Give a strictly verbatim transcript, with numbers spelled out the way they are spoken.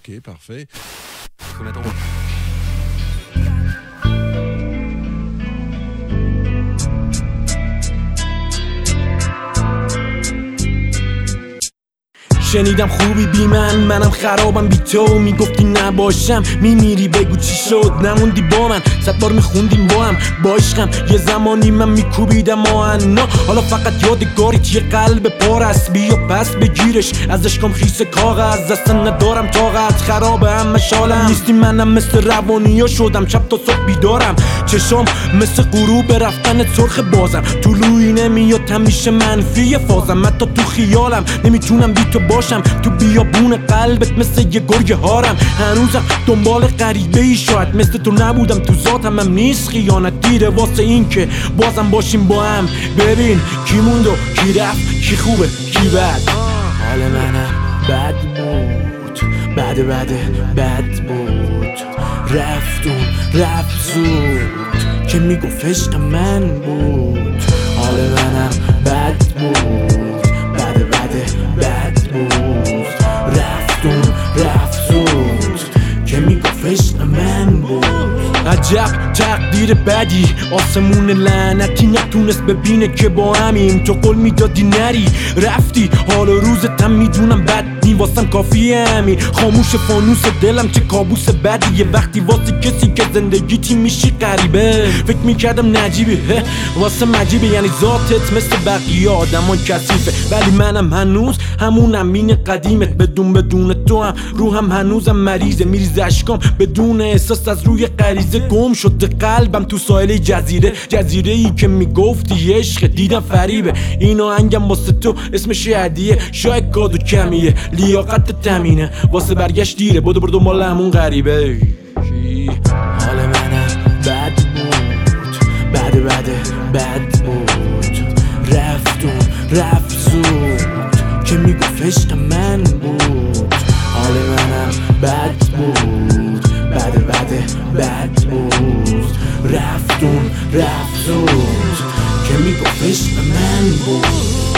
Ok, parfait. Faut mettre en... شنیدم خوبی بی من، منم خرابم بی تو. میگفتی نباشم میمیری، بگو چی شد نموندی با من. صد بار میخوندیم با هم با عشقم، یه زمانی من میکوبیدم آهنا. حالا فقط یادگاریت یه قلب پار است، بیا پس بگیرش از عشقم خیس کاغذ. اصلا ندارم طاقت، خرابه همه شالم نیستی. منم مثل روانیا شدم، شب تا صبح بیدارم. چشام مثل غروب رفتن سرخ بازم، طلوعی نمیاد همیشه منفی فازم. حتی تو خیالم نمیتونم بی تو باشم، تو بیابون قلبت مثل یه گرگ هارم. هنوزم دنبال غریبه ای، شاید مثل تو نبودم تو ذاتم هم نیست خیانت دیره واسه این که بازم باشیم با هم. ببین کی موند و کی رفت، کی خوبه کی بد. حال منم بد بود، بد بد بد بود. رفتون رفت زود که میگفت عشق من بود. حال منم بد بود، بد بد بد بود. رفتون رفت زود که میگفت عشق من بود. عجب تقدیر بدی، آسمون لعنتی نتونست ببینه که با همیم. تو قول میدادی نری رفتی، حال روزتم میدونم بد نی، واسم کافیه همین. خاموش فانوس دلم چه کابوس بدیه، وقتی واسه کسی که زندگیتی میشی غریبه. فکر میکردم نجیبه واسه مجیبه، یعنی ذاتت مثل بقیه آدمان کثیفه. ولی منم هنوز همونم مین قدیمت، بدون بدون تو هم روحم هنوزم مریضه. میریزه اشکام بدون احساس از روی غریزه، گم شده قلبم تو ساحل جزیره. جزیره ای که میگفتی عشق، دیدم فریبه. این آهنگم واسه تو اسمش هدیه، شاید کادو کمیه لیاقت تمینه. واسه برگشت دیره، بدو برو دنبال همون غریبه. حال منم بد بود، بد بد بد بود. رفتون رفت زود که میگفت عشق من بود. حال منم بد بود، بد بد بد بود. رفتون رفت زود که میگفت عشق من بود.